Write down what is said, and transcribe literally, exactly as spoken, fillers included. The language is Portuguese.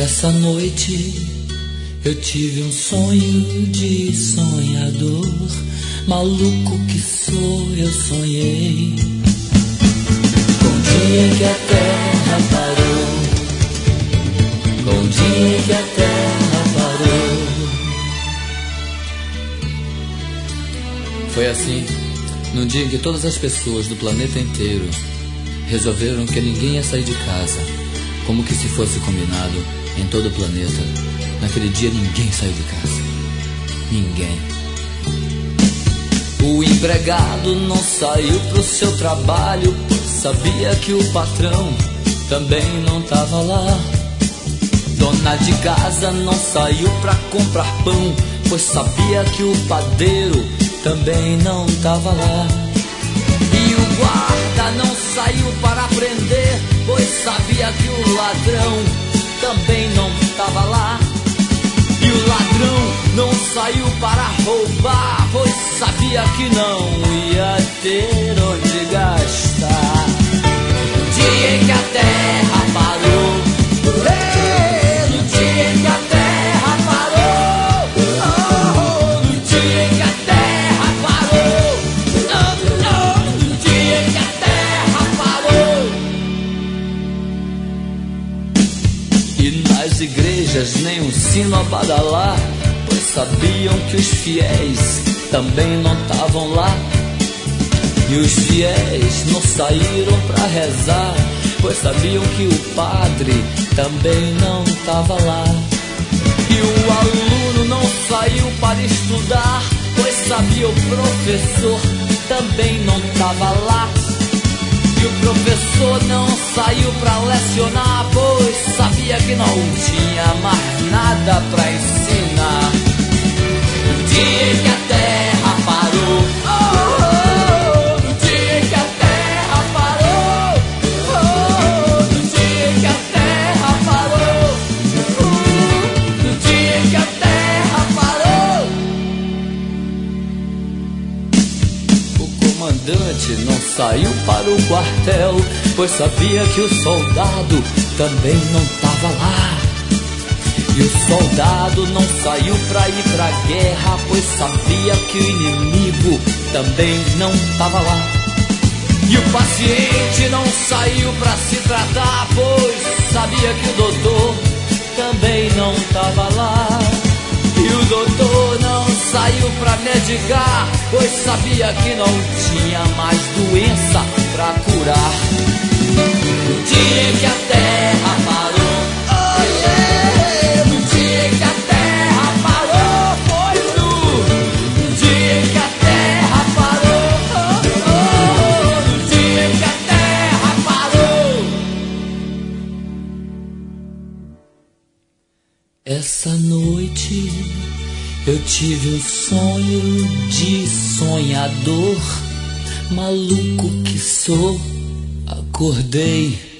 Essa noite eu tive um sonho de sonhador. Maluco que sou, eu sonhei com o dia em que a terra parou, com o dia em que a terra parou. Foi assim, num dia em que todas as pessoas do planeta inteiro resolveram que ninguém ia sair de casa, como que se fosse combinado em todo o planeta. Naquele dia ninguém saiu de casa. Ninguém. O empregado não saiu pro seu trabalho, sabia que o patrão também não tava lá. Dona de casa não saiu pra comprar pão, pois sabia que o padeiro também não tava lá. E o guarda não saiu para prender, pois sabia que o ladrão também não tava lá. E o ladrão não saiu para roubar, pois sabia que não ia ter onde gastar. No dia em que a terra parou, no dia em que a terra parou, oh, no dia em que a terra parou, oh, oh, no dia em que a terra parou. E nas igrejas nem um sino a badalar, pois sabiam que os fiéis também não estavam lá. E os fiéis não saíram pra rezar, pois sabiam que o padre também não estava lá. E o aluno não saiu para estudar, pois sabia o professor também não estava lá. E o professor não saiu pra lecionar, pois sabia que não tinha mais nada pra ensinar. No dia em que a terra parou, oh, oh, no dia em que a terra parou, oh, no dia em que a terra parou, oh, no dia em que a terra parou. O comandante não saiu para o quartel, pois sabia que o soldado também não tava lá. E o soldado não saiu pra ir pra guerra, pois sabia que o inimigo também não tava lá. E o paciente não saiu pra se tratar, pois sabia que o doutor também não tava lá. E o doutor não saiu pra medicar, pois sabia que não tinha mais doença pra curar. No dia em que a terra parou, oh yeah, no dia em que a terra parou, foi tu. No dia em que a terra parou, oh, oh, no dia em que a terra parou. Essa noite eu tive um sonho de sonhador. Maluco que sou, acordei